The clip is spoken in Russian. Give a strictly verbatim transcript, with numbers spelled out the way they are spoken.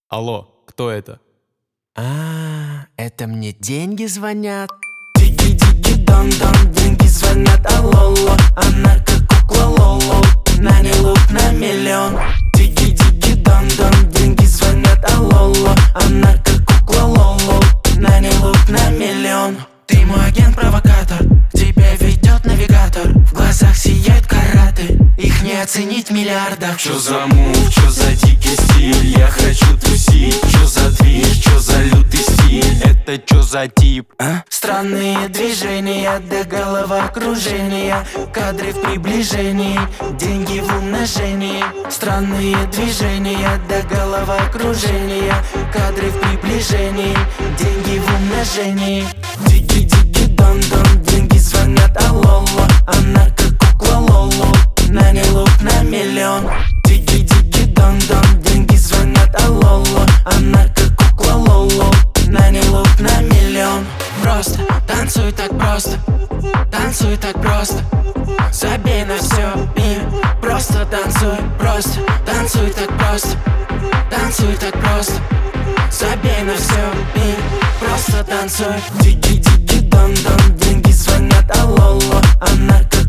Алло, кто это? А, это мне деньги звонят. Диги-диги-дон-дон, деньги звонят, алло-ло. Она как кукла лоло, на ней лук на миллион. Диги-диги-дон-дон, деньги звонят, алло-ло. Она как кукла лоло, на ней лук на миллион. Ты мой агент-провокатор, к тебе ведет навигатор. В глазах сияют караты, их не оценить миллиардов. Чё за мув, чё за дикий стиль? Я хочу тусить. Чё за движ, чё за лютый стиль? Это чё за тип? А? Странные движения до головокружения, кадры в приближении, деньги в умножении. Странные движения до головокружения, кадры в приближении, деньги в умножении. Диги-диги-дон-дон, деньги звонят, алло-ло. Она как кукла лоло, на ней лук на миллион. Диги-диги-дон-дон, деньги звонят, алло-ло. Она как кукла лоло, на ней лук на миллион. Просто, танцуй так просто, танцуй так просто. Забей на все и просто танцуй, просто танцуй так просто, танцуй так просто. Забей на все и просто танцуй. Диги-диги-дон-дон, деньги звонят, алло-ло. Она как